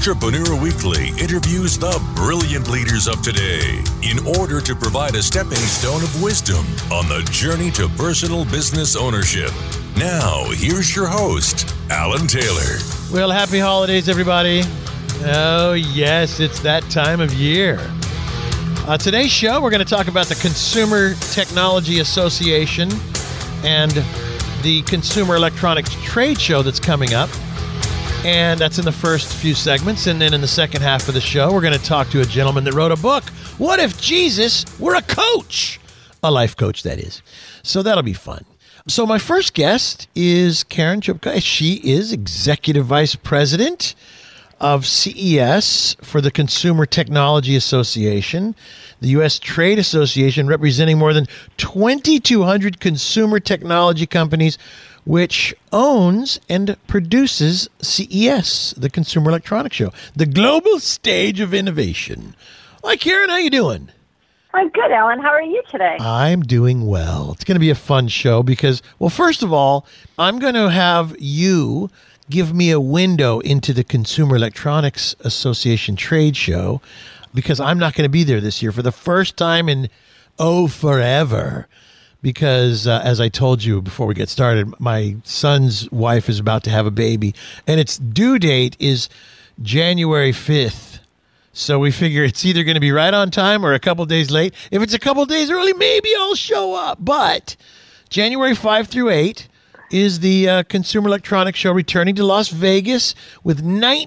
Entrepreneur Weekly interviews the brilliant leaders of today in order to provide a stepping stone of wisdom on the journey to personal business ownership. Now, here's your host, Alan Taylor. Well, happy holidays, everybody. Oh, yes, it's that time of year. Today's show, we're going to talk about the Consumer Technology Association and the Consumer Electronics Trade Show that's coming up. And that's in the first few segments. And then in the second half of the show, we're going to talk to a gentleman that wrote a book. What if Jesus were a coach? A life coach, that is. So that'll be fun. So my first guest is Karen Chupka. She is Executive Vice President of CES for the Consumer Technology Association, the U.S. Trade Association, representing more than 2,200 consumer technology companies, which owns and produces CES, the Consumer Electronics Show, the global stage of innovation. Hi, Karen. How you doing? I'm good, Alan. How are you today? I'm doing well. It's going to be a fun show because, well, first of all, I'm going to have you give me a window into the Consumer Electronics Association trade show because I'm not going to be there this year for the first time in, forever. Because, as I told you before we get started, my son's wife is about to have a baby, and its due date is January 5th. So we figure it's either going to be right on time or a couple days late. If it's a couple days early, maybe I'll show up. But January 5 through 8 is the Consumer Electronics Show returning to Las Vegas with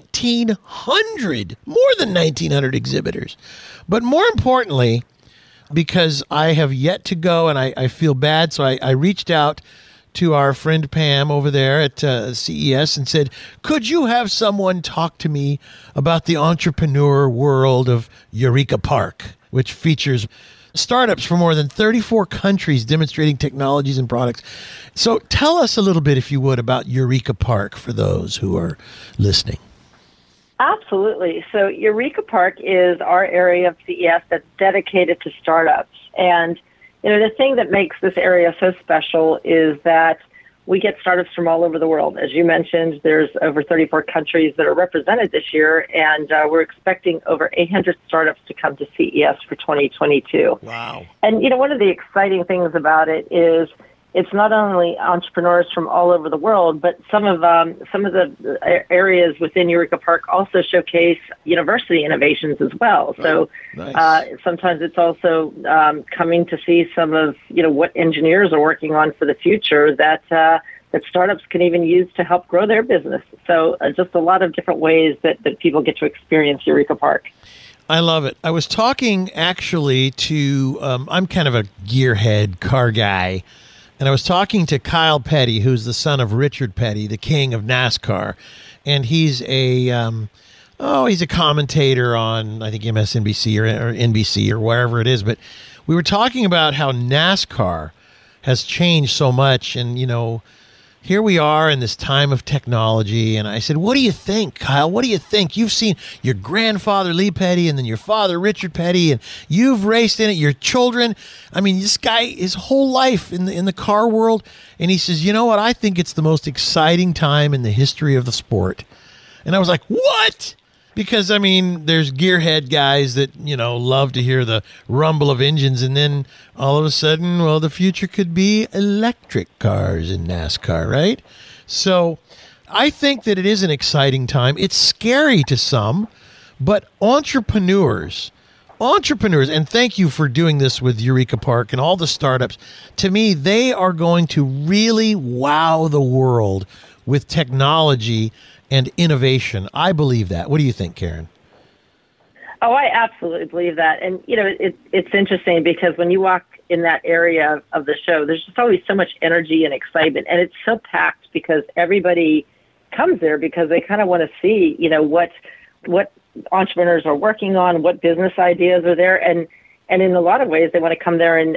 1,900, more than 1,900 exhibitors. But more importantly, because I have yet to go and I feel bad, so I reached out to our friend Pam over there at CES and said, could you have someone talk to me about the entrepreneur world of Eureka Park, which features startups from more than 34 countries demonstrating technologies and products. So tell us a little bit, if you would, about Eureka Park for those who are listening. Absolutely. So Eureka Park is our area of CES that's dedicated to startups. And, the thing that makes this area so special is that we get startups from all over the world. As you mentioned, there's over 34 countries that are represented this year, and we're expecting over 800 startups to come to CES for 2022. Wow. And, one of the exciting things about it is it's not only entrepreneurs from all over the world, but some of the areas within Eureka Park also showcase university innovations as well. So nice. Sometimes it's also coming to see some of what engineers are working on for the future that startups can even use to help grow their business. So just a lot of different ways that people get to experience Eureka Park. I love it. I was talking actually to, I'm kind of a gearhead car guy. And I was talking to Kyle Petty, who's the son of Richard Petty, the king of NASCAR. And he's he's a commentator on, I think, MSNBC or NBC or wherever it is. But we were talking about how NASCAR has changed so much. And, here we are in this time of technology. And I said, what do you think, Kyle? What do you think? You've seen your grandfather, Lee Petty, and then your father, Richard Petty, and you've raced in it, your children. I mean, this guy, his whole life in the car world. And he says, you know what? I think it's the most exciting time in the history of the sport. And I was like, what? Because, there's gearhead guys that, love to hear the rumble of engines. And then all of a sudden, the future could be electric cars in NASCAR, right? So I think that it is an exciting time. It's scary to some, but entrepreneurs, and thank you for doing this with Eureka Park and all the startups. To me, they are going to really wow the world with technology and innovation. I believe that. What do you think, Karen? Oh, I absolutely believe that. And, it's interesting because when you walk in that area of the show, there's just always so much energy and excitement. And it's so packed because everybody comes there because they kind of want to see, what entrepreneurs are working on, what business ideas are there. And in a lot of ways, they want to come there and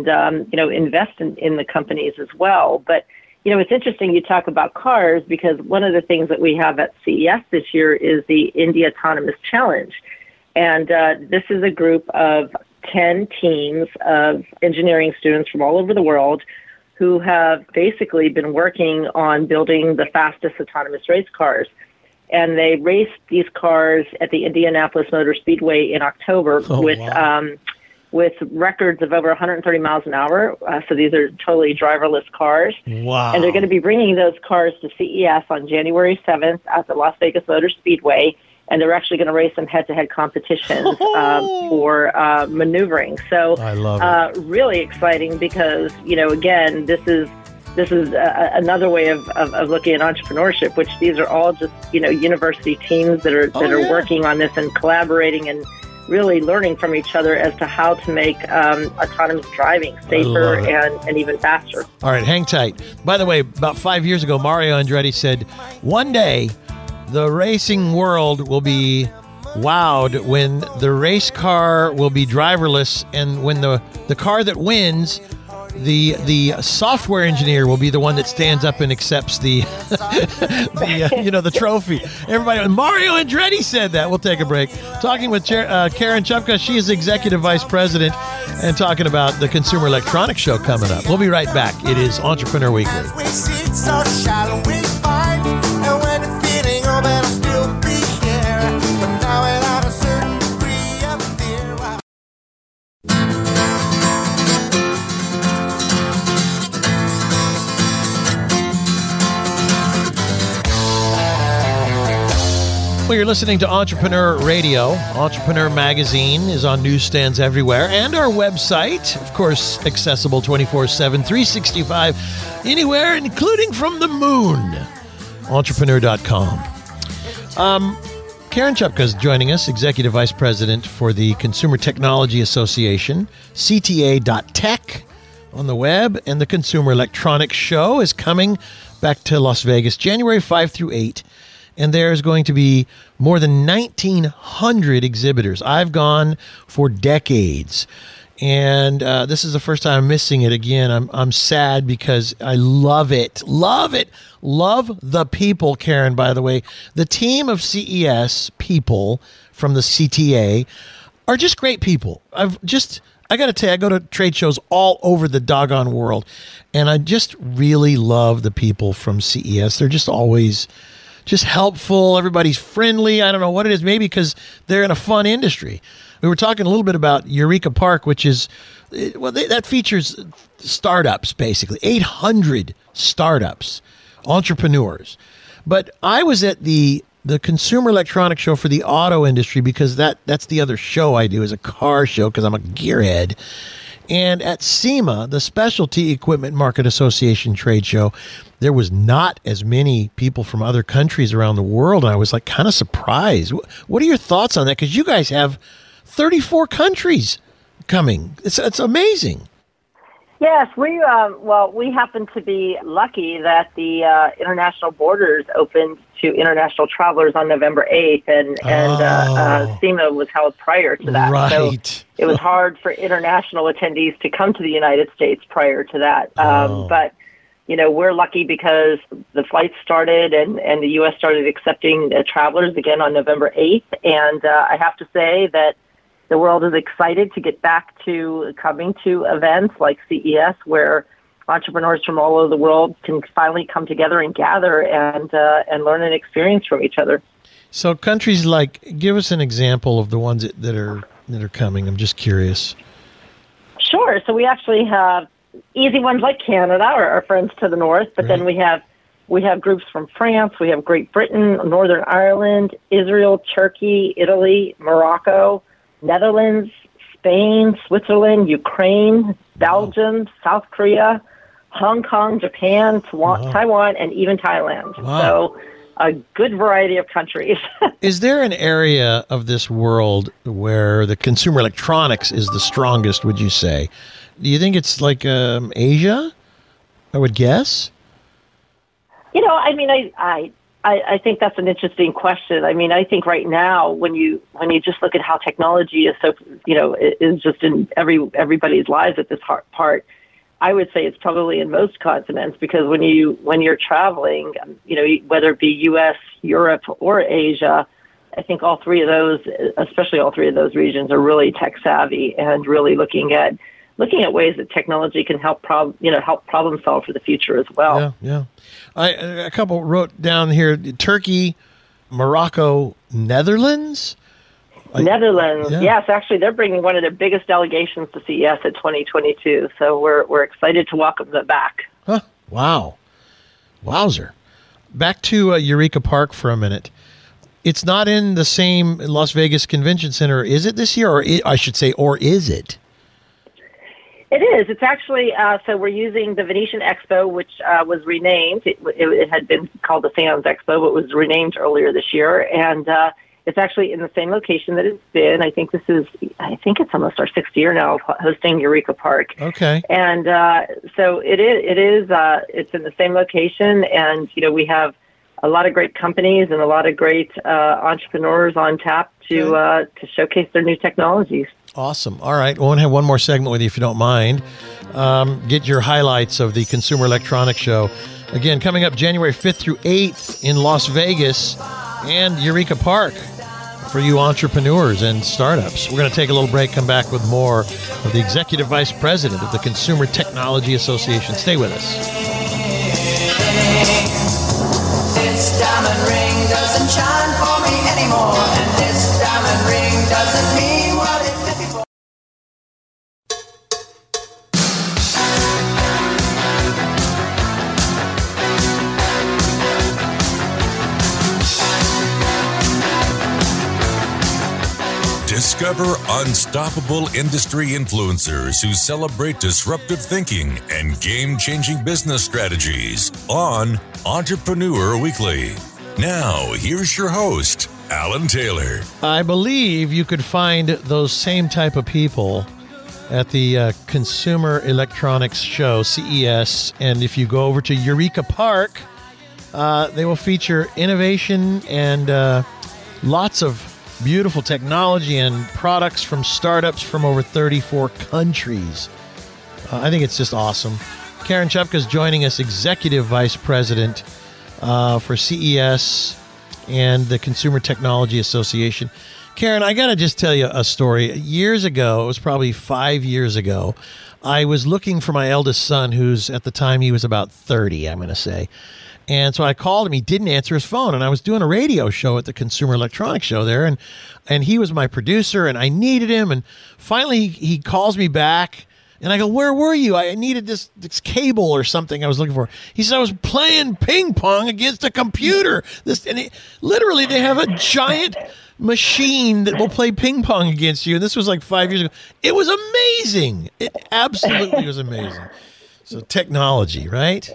invest in the companies as well. But it's interesting you talk about cars because one of the things that we have at CES this year is the India Autonomous Challenge. And this is a group of 10 teams of engineering students from all over the world who have basically been working on building the fastest autonomous race cars. and they raced these cars at the Indianapolis Motor Speedway in October with records of over 130 miles an hour. So these are totally driverless cars. Wow. And they're going to be bringing those cars to CES on January 7th at the Las Vegas Motor Speedway. And they're actually going to race some head-to-head competitions for maneuvering. So I love it. Really exciting because, again, this is another way of looking at entrepreneurship, which these are all just, university teams that are working on this and collaborating and really learning from each other as to how to make autonomous driving safer and even faster. All right, hang tight. By the way, about 5 years ago, Mario Andretti said, one day the racing world will be wowed when the race car will be driverless, and when the car that wins, the software engineer will be the one that stands up and accepts the the trophy. Everybody, Mario Andretti said that. We'll take a break. Talking with Karen Chupka. She is Executive Vice President, and talking about the Consumer Electronics Show coming up. We'll be right back. It is Entrepreneur Weekly. Well, you're listening to Entrepreneur Radio. Entrepreneur Magazine is on newsstands everywhere, and our website, of course, accessible 24/7, 365, anywhere, including from the moon, entrepreneur.com. Karen Chupka is joining us, Executive Vice President for the Consumer Technology Association, CTA.tech on the web, and the Consumer Electronics Show is coming back to Las Vegas, January 5 through 8. And there's going to be more than 1,900 exhibitors. I've gone for decades, and this is the first time I'm missing it again. I'm sad because I love it. Love the people, Karen, by the way. The team of CES people from the CTA are just great people. I got to tell you, I go to trade shows all over the doggone world, and I just really love the people from CES. They're just always just helpful. Everybody's friendly. I don't know what it is. Maybe because they're in a fun industry. We were talking a little bit about Eureka Park, which is, that features startups, basically. 800 startups, entrepreneurs. But I was at the Consumer Electronics Show for the auto industry because that's the other show I do, is a car show because I'm a gearhead. And at SEMA, the Specialty Equipment Market Association trade show, there was not as many people from other countries around the world. And I was kind of surprised. What are your thoughts on that? Because you guys have 34 countries coming. It's amazing. Yes, we happen to be lucky that the international borders opened to international travelers on November 8th, and SEMA was held prior to that. Right. So it was hard for international attendees to come to the United States prior to that. But, we're lucky because the flights started and the U.S. started accepting travelers again on November 8th. And I have to say that the world is excited to get back to coming to events like CES, where entrepreneurs from all over the world can finally come together and gather and learn and experience from each other. So countries give us an example of the ones that are coming. I'm just curious. Sure. So we actually have easy ones like Canada, our friends to the north, but then we have groups from France, we have Great Britain, Northern Ireland, Israel, Turkey, Italy, Morocco, Netherlands, Spain, Switzerland, Ukraine, Belgium, South Korea, Hong Kong, Japan, Taiwan, and even Thailand. Wow. So a good variety of countries. Is there an area of this world where the consumer electronics is the strongest, would you say? Do you think it's Asia, I would guess? I think that's an interesting question. I think right now, when you just look at how technology is so, is just in everybody's lives at this part, I would say it's probably in most continents, because when you're traveling, whether it be U.S., Europe, or Asia, I think all three of those, especially all three of those regions, are really tech savvy and really looking at ways that technology can help problem solve for the future as well. Yeah. A couple wrote down here: Turkey, Morocco, Netherlands? Netherlands, Yeah. yes. Actually, they're bringing one of their biggest delegations to CES at 2022. So we're excited to welcome them back. Huh. Wow. Wowzer. Back to Eureka Park for a minute. It's not in the same Las Vegas Convention Center, is it this year? Or or is it? It is. It's actually, so we're using the Venetian Expo, which was renamed. It had been called the Sands Expo, but was renamed earlier this year. And it's actually in the same location that it's been. I think it's almost our sixth year now of hosting Eureka Park. Okay. And so it is, it's in the same location. And, we have a lot of great companies and a lot of great entrepreneurs on tap to showcase their new technologies. Awesome. All right. I want to have one more segment with you, if you don't mind. Get your highlights of the Consumer Electronics Show. Again, coming up January 5th through 8th in Las Vegas and Eureka Park for you entrepreneurs and startups. We're going to take a little break, come back with more of the Executive Vice President of the Consumer Technology Association. Stay with us. This diamond ring doesn't shine for me anymore, and this diamond ring doesn't mean what it did before. Discover unstoppable industry influencers who celebrate disruptive thinking and game-changing business strategies on Entrepreneur Weekly. Now, here's your host, Alan Taylor. I believe you could find those same type of people at the Consumer Electronics Show, CES. And if you go over to Eureka Park, they will feature innovation and lots of beautiful technology and products from startups from over 34 countries. I think it's just awesome. Karen Chupka is joining us, Executive Vice President for CES and the Consumer Technology Association. Karen, I got to just tell you a story. Years ago, it was probably 5 years ago, I was looking for my eldest son, who's at the time he was about 30, I'm going to say. And so I called him. He didn't answer his phone. And I was doing a radio show at the Consumer Electronics Show there. And he was my producer, and I needed him. And finally, he calls me back. And I go, "Where were you? I needed this cable or something I was looking for." He said, "I was playing ping pong against a computer." Literally, they have a giant machine that will play ping pong against you. And this was like 5 years ago. It was amazing. It absolutely was amazing. So technology, right?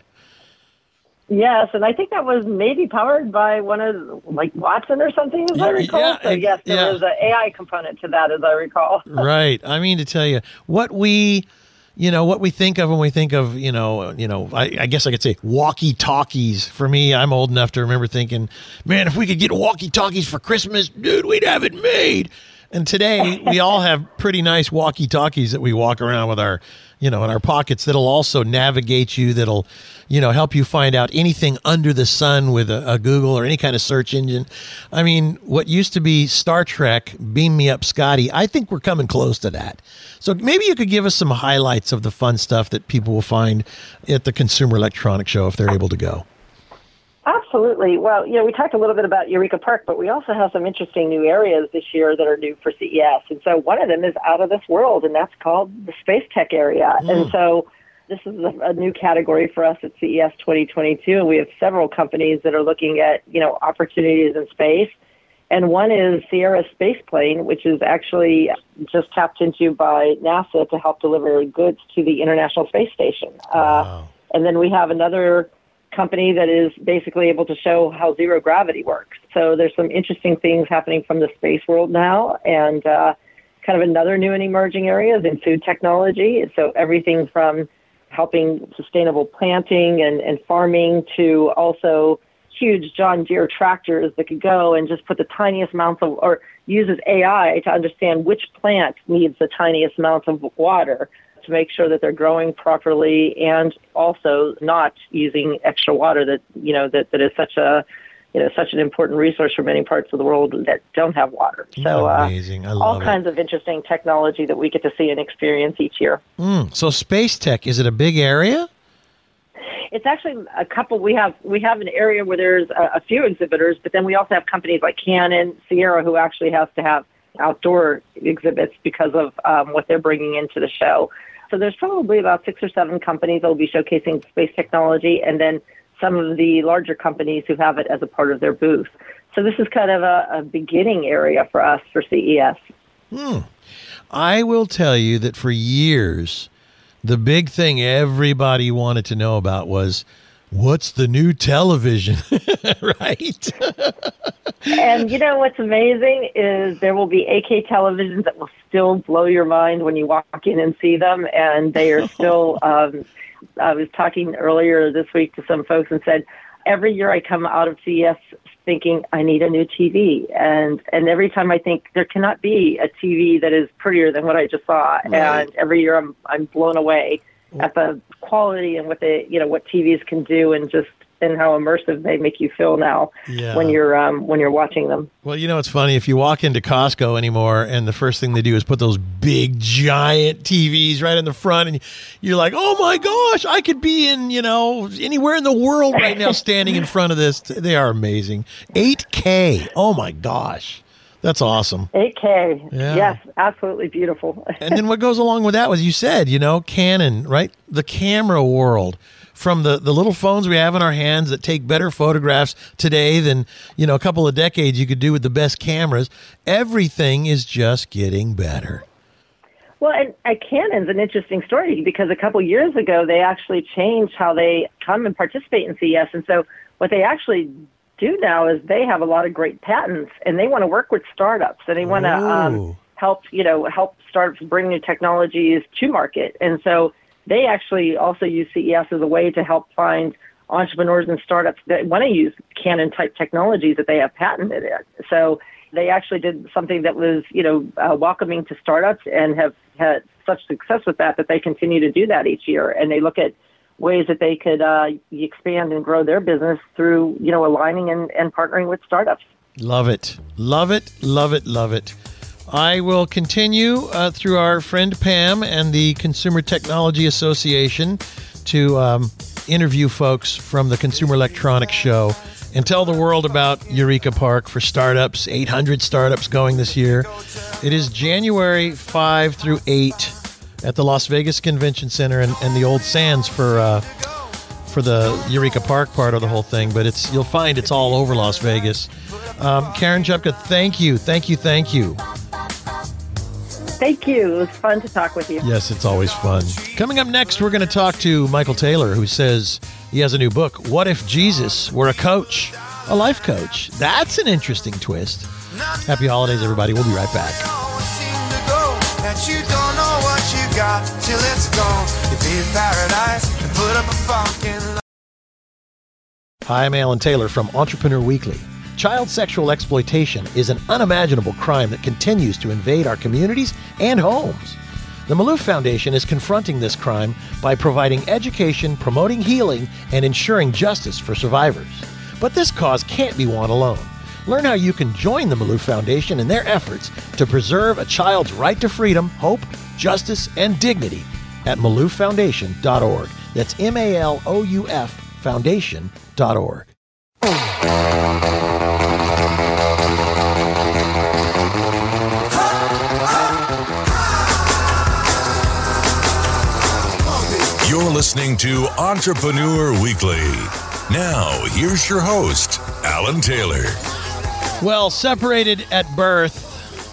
Yes, and I think that was maybe powered by one of, like, Watson or something, as I recall. So, yes, there was an AI component to that, as I recall. Right. I mean, to tell you, what we think of when we think of, I guess I could say walkie-talkies. For me, I'm old enough to remember thinking, man, if we could get walkie-talkies for Christmas, dude, we'd have it made. And today, we all have pretty nice walkie-talkies that we walk around with our, in our pockets that'll also navigate you, that'll, help you find out anything under the sun with a Google or any kind of search engine. I mean, what used to be Star Trek, Beam Me Up, Scotty, I think we're coming close to that. So maybe you could give us some highlights of the fun stuff that people will find at the Consumer Electronics Show if they're able to go. Absolutely. Well, we talked a little bit about Eureka Park, but we also have some interesting new areas this year that are new for CES. And so one of them is out of this world, and that's called the Space Tech area. And so this is a new category for us at CES 2022, and we have several companies that are looking at, opportunities in space. And one is Sierra Spaceplane, which is actually just tapped into by NASA to help deliver goods to the International Space Station. Wow. And then we have another company that is basically able to show how zero gravity works. So there's some interesting things happening from the space world now, and kind of another new and emerging area is in food technology. So everything from helping sustainable planting and farming to also huge John Deere tractors that could go and just put the tiniest amounts of, or uses AI to understand which plant needs the tiniest amounts of water to make sure that they're growing properly and also not using extra water that is such an important resource for many parts of the world that don't have water. So amazing. I love all kinds of interesting technology that we get to see and experience each year. So space tech, is it a big area? It's actually a couple. We have an area where there's a few exhibitors, but then we also have companies like Canon, Sierra, who actually has to have outdoor exhibits because of what they're bringing into the show. So there's probably about 6 or 7 companies that will be showcasing space technology, and then some of the larger companies who have it as a part of their booth. So this is kind of a beginning area for us for CES. I will tell you that for years, the big thing everybody wanted to know about was, what's the new television, right? And you know what's amazing is there will be 8K televisions that will still blow your mind when you walk in and see them, and they are still, I was talking earlier this week to some folks and said, every year I come out of CES thinking I need a new TV, and every time I think there cannot be a TV that is prettier than what I just saw, right. And every year I'm blown away at the quality and what what TVs can do, and how immersive they make you feel now when you're watching them. Well, it's funny, if you walk into Costco anymore and the first thing they do is put those big giant TVs right in the front, and you're like, oh my gosh, I could be in anywhere in the world right now standing in front of this. They are amazing. 8K. Oh my gosh. That's awesome. 8K. Yeah. Yes, absolutely beautiful. And then what goes along with that was, you said, Canon, right? The camera world. From the little phones we have in our hands that take better photographs today than, a couple of decades you could do with the best cameras. Everything is just getting better. Well, and Canon's an interesting story because a couple years ago, they actually changed how they come and participate in CES. And so what they actually do now is they have a lot of great patents, and they want to work with startups, and they want to help startups bring new technologies to market. And so they actually also use CES as a way to help find entrepreneurs and startups that want to use Canon-type technologies that they have patented it. So they actually did something that was, welcoming to startups, and have had such success with that they continue to do that each year. And they look at ways that they could expand and grow their business through, aligning and partnering with startups. Love it. Love it. Love it. Love it. I will continue through our friend Pam and the Consumer Technology Association to interview folks from the Consumer Electronics Show and tell the world about Eureka Park for startups, 800 startups going this year. It is January 5 through 8 at the Las Vegas Convention Center and the old Sands for the Eureka Park part of the whole thing, but you'll find it's all over Las Vegas. Karen Jepka, thank you. Thank you. It was fun to talk with you. Yes, it's always fun. Coming up next, we're going to talk to Michael Taylor, who says he has a new book, What If Jesus Were a Coach? A Life Coach. That's an interesting twist. Happy holidays, everybody. We'll be right back. Hi, I'm Alan Taylor from Entrepreneur Weekly. Child sexual exploitation is an unimaginable crime that continues to invade our communities and homes. The Maloof Foundation is confronting this crime by providing education, promoting healing, and ensuring justice for survivors. But this cause can't be won alone. Learn how you can join the Maloof Foundation in their efforts to preserve a child's right to freedom, hope, justice, and dignity at MaloofFoundation.org. That's MALOUF Foundation.org. You're listening to Entrepreneur Weekly. Now, here's your host, Alan Taylor. Well, separated at birth,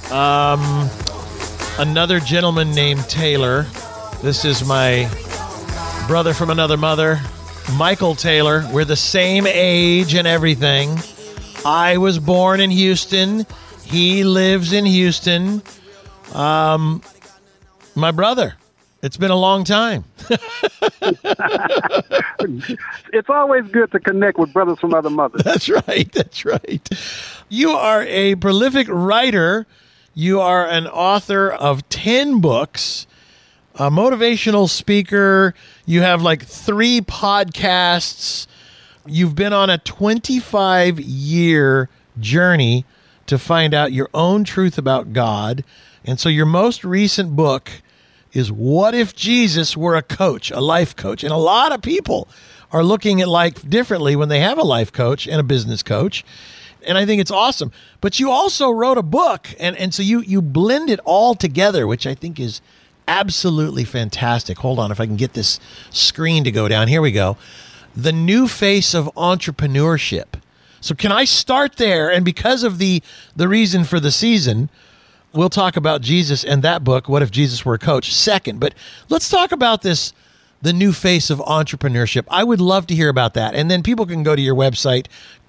another gentleman named Taylor. This is my brother from another mother, Michael Taylor. We're the same age and everything. I was born in Houston. He lives in Houston. My brother. It's been a long time. It's always good to connect with brothers from other mothers. That's right. That's right. You are a prolific writer. You are an author of 10 books, a motivational speaker. You have like 3 podcasts. You've been on a 25-year journey to find out your own truth about God. And so your most recent book is What If Jesus Were a Coach, a life coach? And a lot of people are looking at life differently when they have a life coach and a business coach. And I think it's awesome. But you also wrote a book, and so you blend it all together, which I think is absolutely fantastic. Hold on, if I can get this screen to go down. Here we go. The New Face of Entrepreneurship. So can I start there? And because of the reason for the season, we'll talk about Jesus and that book, What If Jesus Were a Coach, second. But let's talk about this, the new face of entrepreneurship. I would love to hear about that. And then people can go to your website,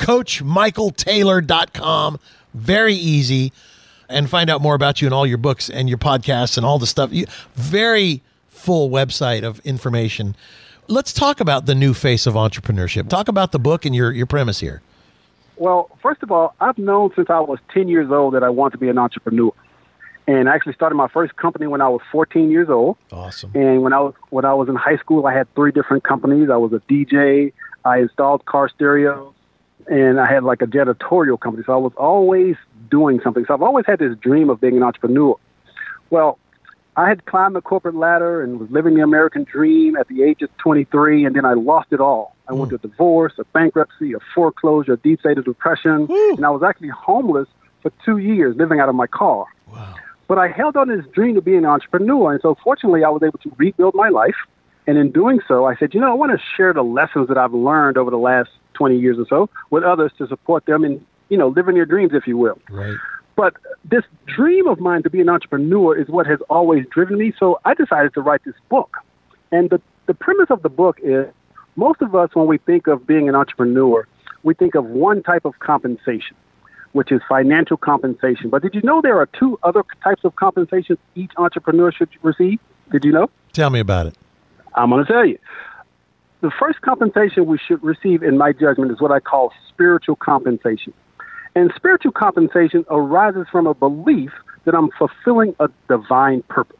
CoachMichaelTaylor.com. Very easy. And find out more about you and all your books and your podcasts and all the stuff. Very full website of information. Let's talk about the new face of entrepreneurship. Talk about the book and your premise here. Well, first of all, I've known since I was 10 years old that I want to be an entrepreneur. And I actually started my first company when I was 14 years old. Awesome. And when I was in high school, I had 3 different companies. I was a DJ. I installed car stereos. And I had like a janitorial company. So I was always doing something. So I've always had this dream of being an entrepreneur. Well, I had climbed the corporate ladder and was living the American dream at the age of 23, and then I lost it all. I went to a divorce, a bankruptcy, a foreclosure, a deep state of depression, and I was actually homeless for 2 years, living out of my car. Wow. But I held on to this dream to be an entrepreneur, and so fortunately I was able to rebuild my life. And in doing so, I said, I want to share the lessons that I've learned over the last 20 years or so with others to support them in, living their dreams, if you will. Right. But this dream of mine to be an entrepreneur is what has always driven me. So I decided to write this book. And the premise of the book is most of us, when we think of being an entrepreneur, we think of one type of compensation, which is financial compensation. But did you know there are 2 other types of compensation each entrepreneur should receive? Did you know? Tell me about it. I'm going to tell you. The first compensation we should receive, in my judgment, is what I call spiritual compensation. And spiritual compensation arises from a belief that I'm fulfilling a divine purpose.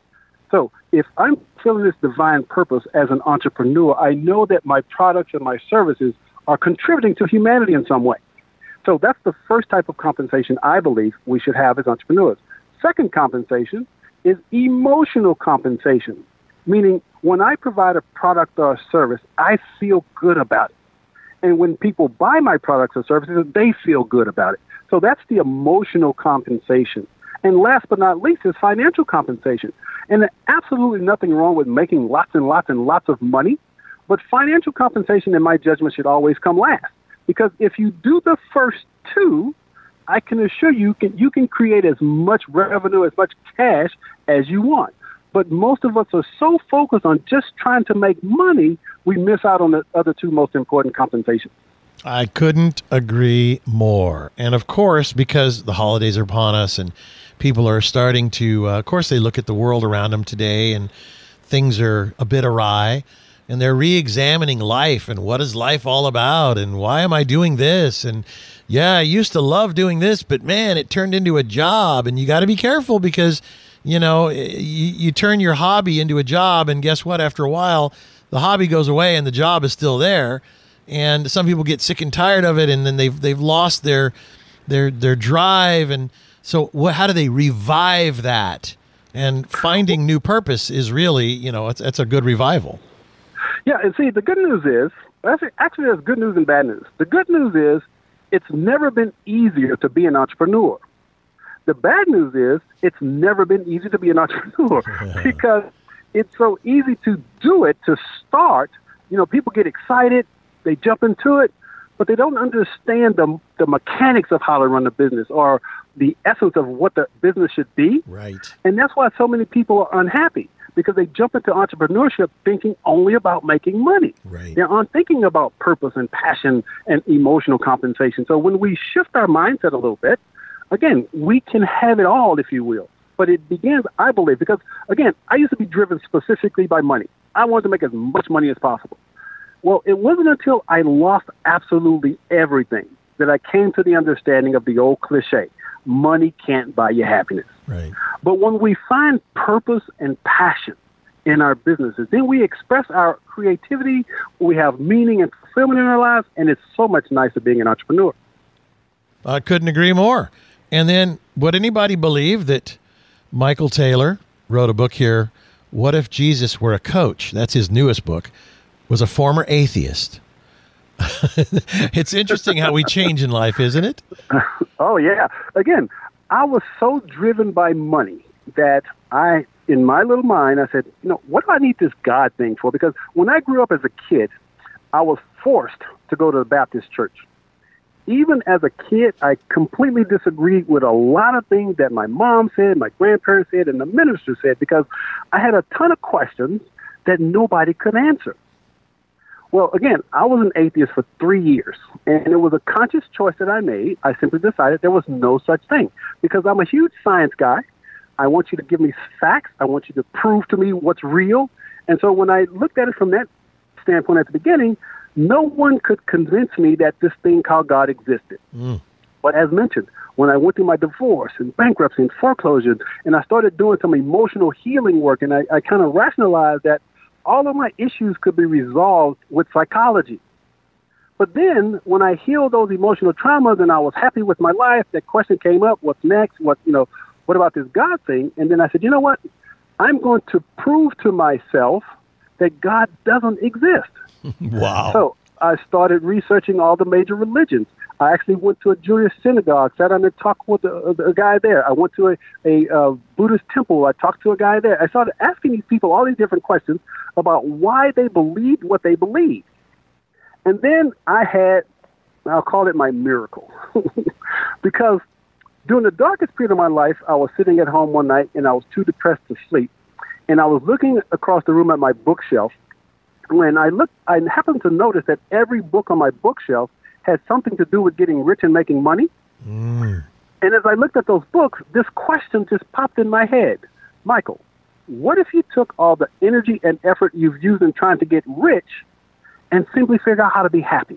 So if I'm fulfilling this divine purpose as an entrepreneur, I know that my products and my services are contributing to humanity in some way. So that's the first type of compensation I believe we should have as entrepreneurs. Second compensation is emotional compensation, meaning when I provide a product or a service, I feel good about it. And when people buy my products or services, they feel good about it. So that's the emotional compensation. And last but not least is financial compensation. And there's absolutely nothing wrong with making lots and lots and lots of money. But financial compensation, in my judgment, should always come last. Because if you do the first 2, I can assure you can create as much revenue, as much cash as you want. But most of us are so focused on just trying to make money, we miss out on the other 2 most important compensations. I couldn't agree more. And of course, because the holidays are upon us and people are starting to, of course, they look at the world around them today and things are a bit awry and they're re-examining life and what is life all about and why am I doing this? And yeah, I used to love doing this, but man, it turned into a job and you got to be careful because you turn your hobby into a job, and guess what? After a while, the hobby goes away, and the job is still there. And some people get sick and tired of it, and then they've lost their drive. And so, how do they revive that? And finding new purpose is really, it's a good revival. Yeah, and see, the good news is actually there's good news and bad news. The good news is it's never been easier to be an entrepreneur. The bad news is it's never been easy to be an entrepreneur because it's so easy to do it, to start. People get excited, they jump into it, but they don't understand the mechanics of how to run a business or the essence of what the business should be. Right. And that's why so many people are unhappy because they jump into entrepreneurship thinking only about making money. Right. They're not thinking about purpose and passion and emotional compensation. So when we shift our mindset a little bit, again, we can have it all, if you will. But it begins, I believe, because, again, I used to be driven specifically by money. I wanted to make as much money as possible. Well, it wasn't until I lost absolutely everything that I came to the understanding of the old cliche, money can't buy you happiness. Right. But when we find purpose and passion in our businesses, then we express our creativity, we have meaning and fulfillment in our lives, and it's so much nicer being an entrepreneur. I couldn't agree more. And then, would anybody believe that Michael Taylor wrote a book here, What If Jesus Were a Coach? That's his newest book. was a former atheist. It's interesting how we change in life, isn't it? Oh, yeah. Again, I was so driven by money that in my little mind, I said, what do I need this God thing for? Because when I grew up as a kid, I was forced to go to the Baptist church. Even as a kid, I completely disagreed with a lot of things that my mom said, my grandparents said, and the minister said, because I had a ton of questions that nobody could answer. Well, again, I was an atheist for 3 years, and it was a conscious choice that I made. I simply decided there was no such thing because I'm a huge science guy. I want you to give me facts. I want you to prove to me what's real. And so when I looked at it from that standpoint at the beginning, no one could convince me that this thing called God existed. But as mentioned, when I went through my divorce and bankruptcy and foreclosure, and I started doing some emotional healing work, and I kind of rationalized that all of my issues could be resolved with psychology. But then when I healed those emotional traumas and I was happy with my life, that question came up, what's next? What about this God thing? And then I said, you know what? I'm going to prove to myself that God doesn't exist. Wow. So I started researching all the major religions. I actually went to a Jewish synagogue, sat down and talked with a guy there. I went to a Buddhist temple. I talked to a guy there. I started asking these people all these different questions about why they believed what they believed. And then I'll call it my miracle. Because during the darkest period of my life, I was sitting at home one night and I was too depressed to sleep. And I was looking across the room at my bookshelf. When I looked, I happened to notice that every book on my bookshelf had something to do with getting rich and making money. And as I looked at those books, this question just popped in my head. Michael, what if you took all the energy and effort you've used in trying to get rich and simply figured out how to be happy?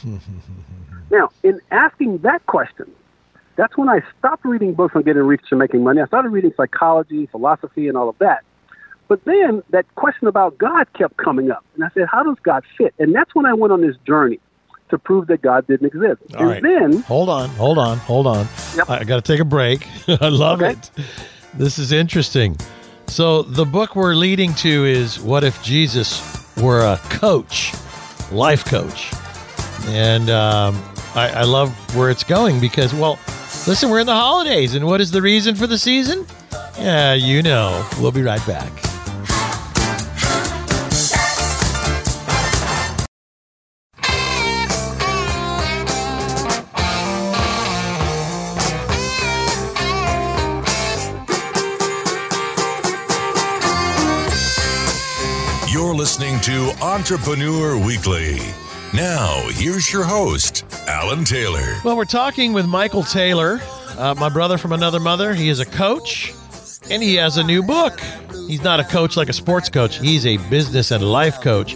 Now, in asking that question, that's when I stopped reading books on getting rich and making money. I started reading psychology, philosophy, and all of that. But then that question about God kept coming up. And I said, how does God fit? And that's when I went on this journey to prove that God didn't exist. All right. Then... Hold on. Yep. I got to take a break. I love it. This is interesting. So the book we're leading to is What If Jesus Were a Coach, Life Coach. And I love where it's going because, well, listen, we're in the holidays. And what is the reason for the season? Yeah, you know. We'll be right back. You're listening to Entrepreneur Weekly. Now, here's your host, Alan Taylor. Well, we're talking with Michael Taylor, my brother from another mother. He is a coach, and he has a new book. He's not a coach like a sports coach. He's a business and life coach.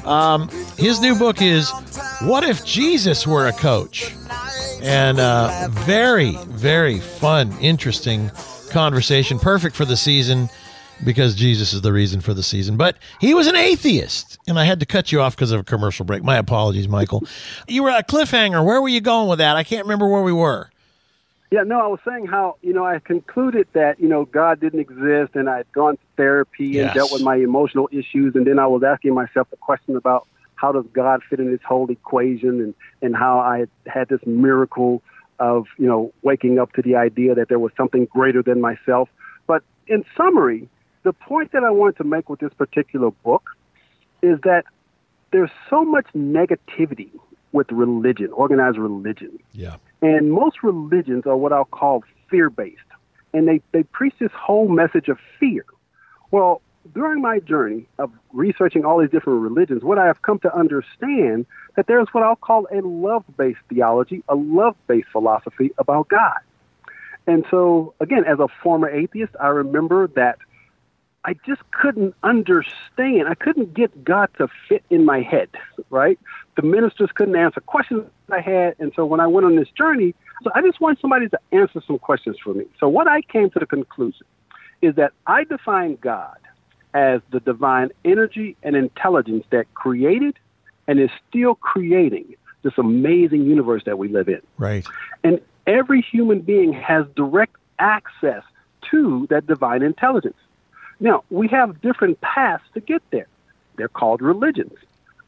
His new book is What If Jesus Were a Coach? And very, very fun, interesting conversation. Perfect for the season because Jesus is the reason for the season. But he was an atheist, and I had to cut you off because of a commercial break. My apologies, Michael. You were at a cliffhanger. Where were you going with that? I can't remember where we were. Yeah, no, I was saying how, I concluded that, God didn't exist, and I had gone to therapy and dealt with my emotional issues, and then I was asking myself the question about how does God fit in this whole equation, and how I had this miracle of, waking up to the idea that there was something greater than myself. But in summary, the point that I wanted to make with this particular book is that there's so much negativity with religion, organized religion. Yeah. And most religions are what I'll call fear-based. And they preach this whole message of fear. Well, during my journey of researching all these different religions, what I have come to understand that there's what I'll call a love-based theology, a love-based philosophy about God. And so, again, as a former atheist, I remember that I just couldn't understand. I couldn't get God to fit in my head, right? The ministers couldn't answer questions I had. And so when I went on this journey, so I just wanted somebody to answer some questions for me. So what I came to the conclusion is that I define God as the divine energy and intelligence that created and is still creating this amazing universe that we live in. Right. And every human being has direct access to that divine intelligence. Now, we have different paths to get there. They're called religions.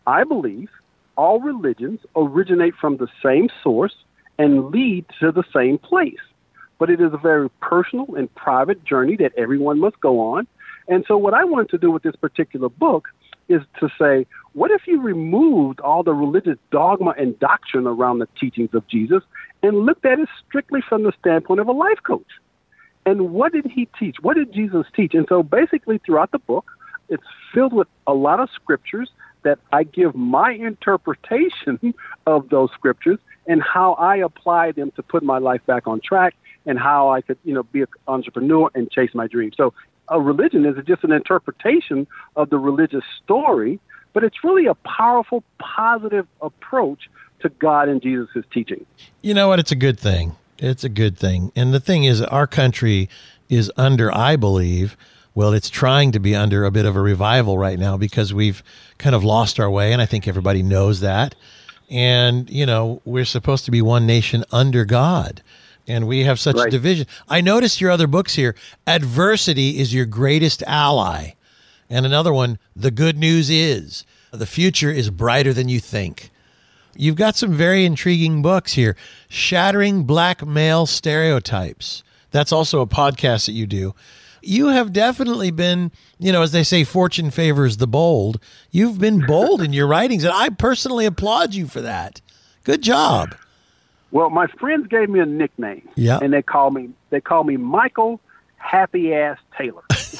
I believe all religions originate from the same source and lead to the same place. But it is a very personal and private journey that everyone must go on. And so what I wanted to do with this particular book is to say, what if you removed all the religious dogma and doctrine around the teachings of Jesus and looked at it strictly from the standpoint of a life coach? And what did he teach? What did Jesus teach? And so basically throughout the book, it's filled with a lot of scriptures that I give my interpretation of those scriptures and how I apply them to put my life back on track and how I could, be an entrepreneur and chase my dreams. So a religion is just an interpretation of the religious story, but it's really a powerful, positive approach to God and Jesus' teaching. You know what? It's a good thing. It's a good thing. And the thing is, our country is under, I believe, it's trying to be under a bit of a revival right now because we've kind of lost our way, and I think everybody knows that. And, we're supposed to be one nation under God. And we have such a division. I noticed your other books here. Adversity is your greatest ally. And another one, The Good News Is. The future is brighter than you think. You've got some very intriguing books here. Shattering Black Male Stereotypes. That's also a podcast that you do. You have definitely been, as they say, fortune favors the bold. You've been bold in your writings, and I personally applaud you for that. Good job. Well, my friends gave me a nickname, and they call me Michael Happy Ass Taylor.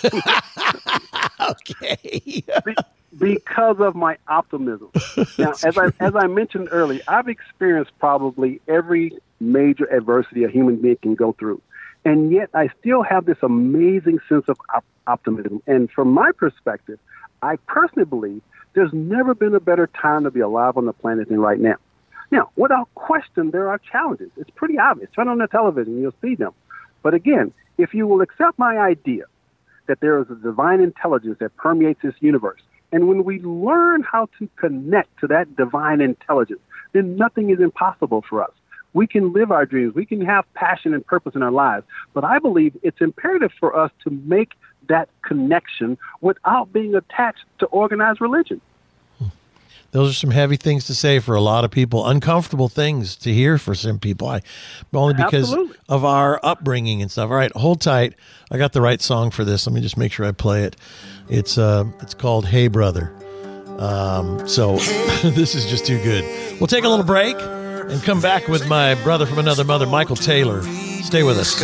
Okay. Because of my optimism. Now, as I mentioned earlier, I've experienced probably every major adversity a human being can go through, and yet I still have this amazing sense of optimism. And from my perspective, I personally believe there's never been a better time to be alive on the planet than right now. Now, without question, there are challenges. It's pretty obvious. Turn on the television, you'll see them. But again, if you will accept my idea that there is a divine intelligence that permeates this universe, and when we learn how to connect to that divine intelligence, then nothing is impossible for us. We can live our dreams. We can have passion and purpose in our lives. But I believe it's imperative for us to make that connection without being attached to organized religion. Those are some heavy things to say for a lot of people, uncomfortable things to hear for some people, only because of our upbringing and stuff. All right, hold tight. I got the right song for this. Let me just make sure I play it. It's called Hey Brother. So this is just too good. We'll take a little break and come back with my brother from another mother, Michael Taylor. Stay with us.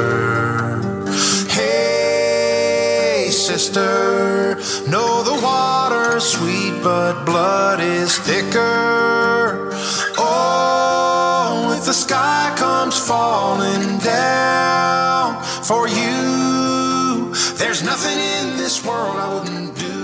Hey, sister, know the water's sweet, but blood is thicker. Oh, if the sky comes falling down for you, there's nothing in this world I wouldn't do.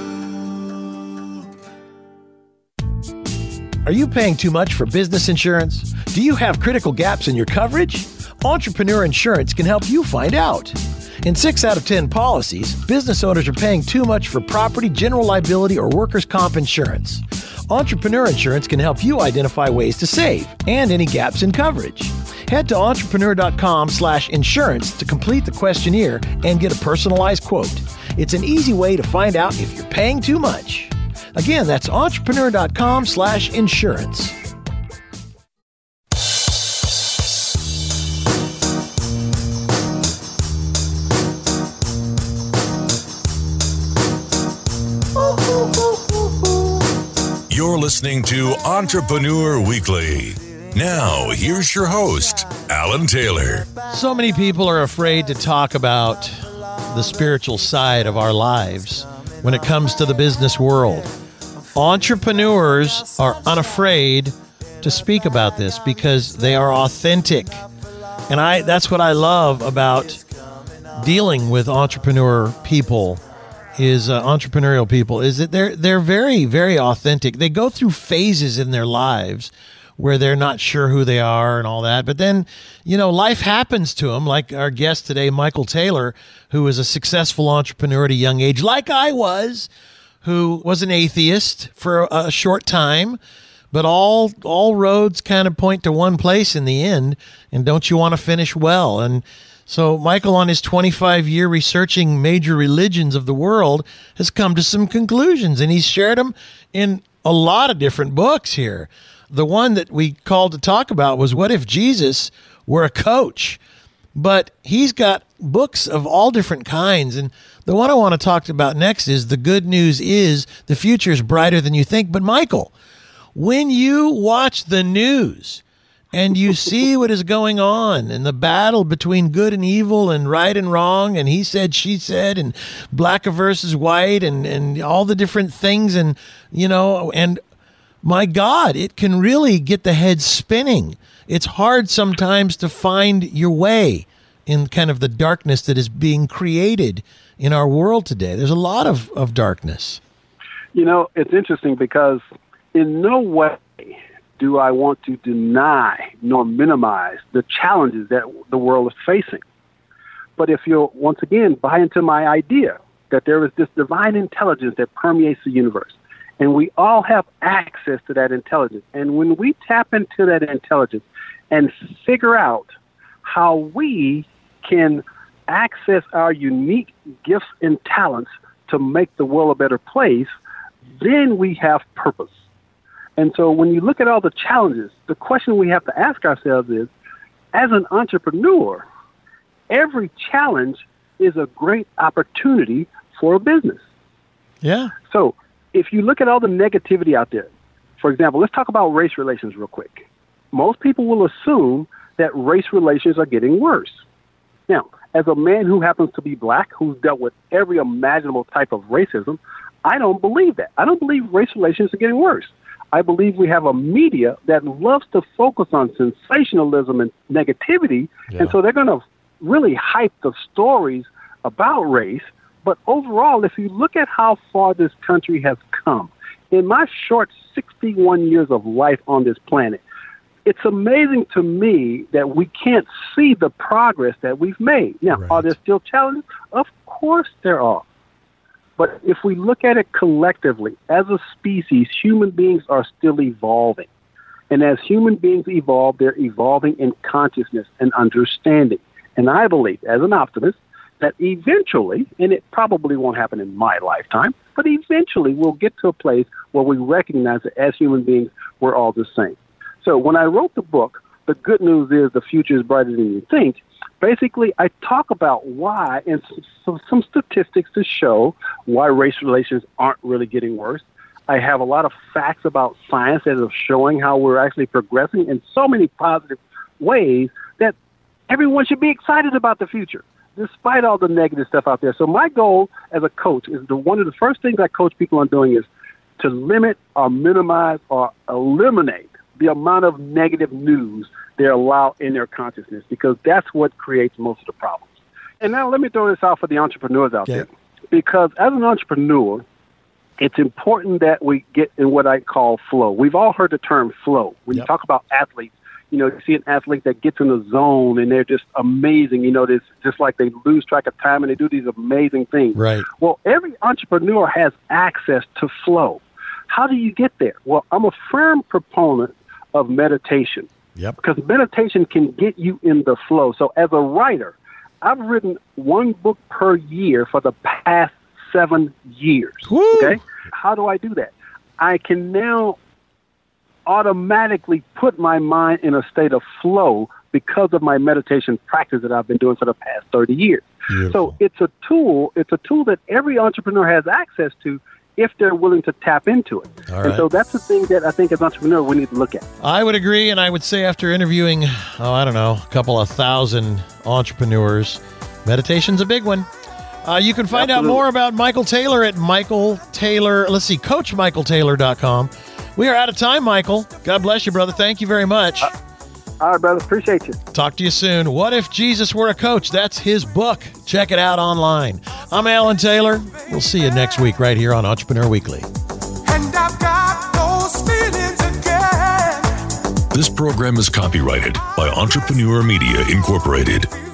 Are you paying too much for business insurance? Do you have critical gaps in your coverage? Entrepreneur Insurance can help you find out. In 6 out of 10 policies, business owners are paying too much for property, general liability, or workers' comp insurance. Entrepreneur Insurance can help you identify ways to save and any gaps in coverage. Head to entrepreneur.com/insurance to complete the questionnaire and get a personalized quote. It's an easy way to find out if you're paying too much. Again, that's entrepreneur.com/insurance. You're listening to Entrepreneur Weekly. Now, here's your host, Alan Taylor. So many people are afraid to talk about the spiritual side of our lives when it comes to the business world. Entrepreneurs are unafraid to speak about this because they are authentic. And that's what I love about dealing with entrepreneur people. Entrepreneurial people is that they're very, very authentic. They go through phases in their lives where they're not sure who they are and all that. But then, life happens to them, like our guest today, Michael Taylor, who is a successful entrepreneur at a young age, like I was, who was an atheist for a short time. But all roads kind of point to one place in the end. And don't you want to finish well? And so Michael, on his 25-year researching major religions of the world, has come to some conclusions, and he's shared them in a lot of different books here. The one that we called to talk about was What If Jesus Were a Coach? But he's got books of all different kinds. And the one I want to talk about next is The Good News Is the Future's Brighter Than You Think. But Michael, when you watch the news and you see what is going on and the battle between good and evil and right and wrong and he said, she said, and black versus white and all the different things and, and my God, it can really get the head spinning. It's hard sometimes to find your way in kind of the darkness that is being created in our world today. There's a lot of darkness. It's interesting because in no way do I want to deny nor minimize the challenges that the world is facing. But if you'll once again buy into my idea that there is this divine intelligence that permeates the universe, and we all have access to that intelligence. And when we tap into that intelligence and figure out how we can access our unique gifts and talents to make the world a better place, then we have purpose. And so when you look at all the challenges, the question we have to ask ourselves is, as an entrepreneur, every challenge is a great opportunity for a business. Yeah. So if you look at all the negativity out there, for example, let's talk about race relations real quick. Most people will assume that race relations are getting worse. Now, as a man who happens to be black, who's dealt with every imaginable type of racism, I don't believe that. I don't believe race relations are getting worse. I believe we have a media that loves to focus on sensationalism and negativity, and so they're going to really hype the stories about race. But overall, if you look at how far this country has come, in my short 61 years of life on this planet, it's amazing to me that we can't see the progress that we've made. Now, Are there still challenges? Of course there are. But if we look at it collectively, as a species, human beings are still evolving. And as human beings evolve, they're evolving in consciousness and understanding. And I believe, as an optimist, that eventually, and it probably won't happen in my lifetime, but eventually we'll get to a place where we recognize that as human beings, we're all the same. So when I wrote the book, The Good News Is the Future is Brighter Than You Think, basically I talk about why, and some statistics to show why race relations aren't really getting worse. I have a lot of facts about science that are showing how we're actually progressing in so many positive ways that everyone should be excited about the future, despite all the negative stuff out there. So my goal as a coach is one of the first things I coach people on doing is to limit or minimize or eliminate the amount of negative news they allow in their consciousness, because that's what creates most of the problems. And now let me throw this out for the entrepreneurs out there, because as an entrepreneur, it's important that we get in what I call flow. We've all heard the term flow. When you talk about athletes, you see an athlete that gets in the zone and they're just amazing. It's just like they lose track of time and they do these amazing things. Right. Well, every entrepreneur has access to flow. How do you get there? Well, I'm a firm proponent of meditation. Because meditation can get you in the flow. So as a writer, I've written one book per year for the past 7 years. Woo! Okay? How do I do that? I can now automatically put my mind in a state of flow because of my meditation practice that I've been doing for the past 30 years. Beautiful. So it's a tool that every entrepreneur has access to if they're willing to tap into it. And so that's the thing that I think as entrepreneurs we need to look at. I would agree, and I would say after interviewing, a couple of thousand entrepreneurs, meditation's a big one. You can find out more about Michael Taylor at CoachMichaelTaylor.com. We are out of time, Michael. God bless you, brother. Thank you very much. All right, brother. Appreciate you. Talk to you soon. What If Jesus Were a Coach? That's his book. Check it out online. I'm Alan Taylor. We'll see you next week right here on Entrepreneur Weekly. And I've got those feelings again. This program is copyrighted by Entrepreneur Media Incorporated.